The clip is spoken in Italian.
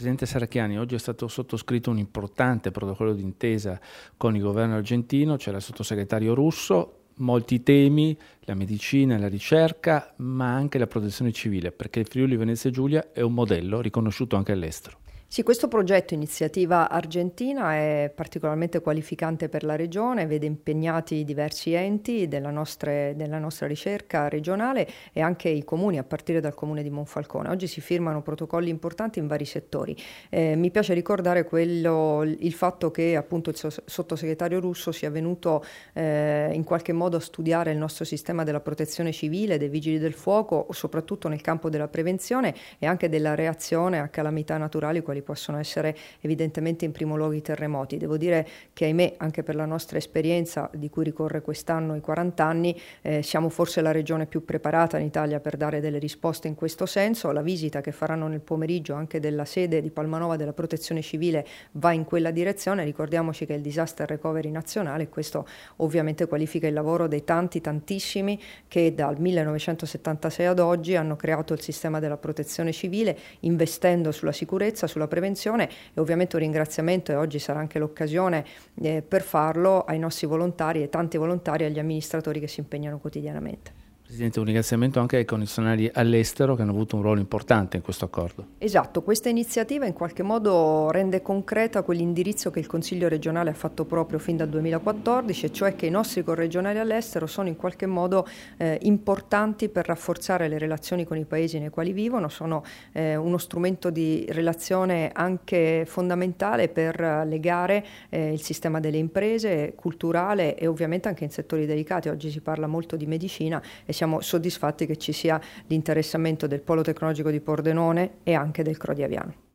Presidente Serracchiani, oggi è stato sottoscritto un importante protocollo d'intesa con il governo argentino, c'era il sottosegretario Russo, molti temi, la medicina, la ricerca, ma anche la protezione civile, perché il Friuli Venezia Giulia è un modello riconosciuto anche all'estero. Sì, questo progetto Iniziativa Argentina è particolarmente qualificante per la regione, vede impegnati diversi enti della nostra ricerca regionale e anche i comuni, a partire dal comune di Monfalcone. Oggi si firmano protocolli importanti in vari settori. Mi piace ricordare il fatto che appunto il sottosegretario Russo sia venuto in qualche modo a studiare il nostro sistema della protezione civile, dei vigili del fuoco, soprattutto nel campo della prevenzione e anche della reazione a calamità naturali quali possono essere evidentemente in primo luogo i terremoti. Devo dire che ahimè anche per la nostra esperienza, di cui ricorre quest'anno i 40 anni, siamo forse la regione più preparata in Italia per dare delle risposte in questo senso. La visita che faranno nel pomeriggio anche della sede di Palmanova della Protezione Civile va in quella direzione. Ricordiamoci che è il Disaster Recovery nazionale e questo ovviamente qualifica il lavoro dei tantissimi che dal 1976 ad oggi hanno creato il sistema della protezione civile, investendo sulla sicurezza, sulla prevenzione, e ovviamente un ringraziamento, e oggi sarà anche l'occasione per farlo, ai nostri volontari e tanti volontari, agli amministratori che si impegnano quotidianamente. Presidente, un ringraziamento anche ai connazionali all'estero che hanno avuto un ruolo importante in questo accordo. Esatto, questa iniziativa in qualche modo rende concreta quell'indirizzo che il Consiglio regionale ha fatto proprio fin dal 2014, e cioè che i nostri corregionali all'estero sono in qualche modo importanti per rafforzare le relazioni con i paesi nei quali vivono, sono uno strumento di relazione anche fondamentale per legare il sistema delle imprese, culturale e ovviamente anche in settori delicati. Oggi si parla molto di medicina e siamo soddisfatti che ci sia l'interessamento del Polo Tecnologico di Pordenone e anche del Crodi Aviano.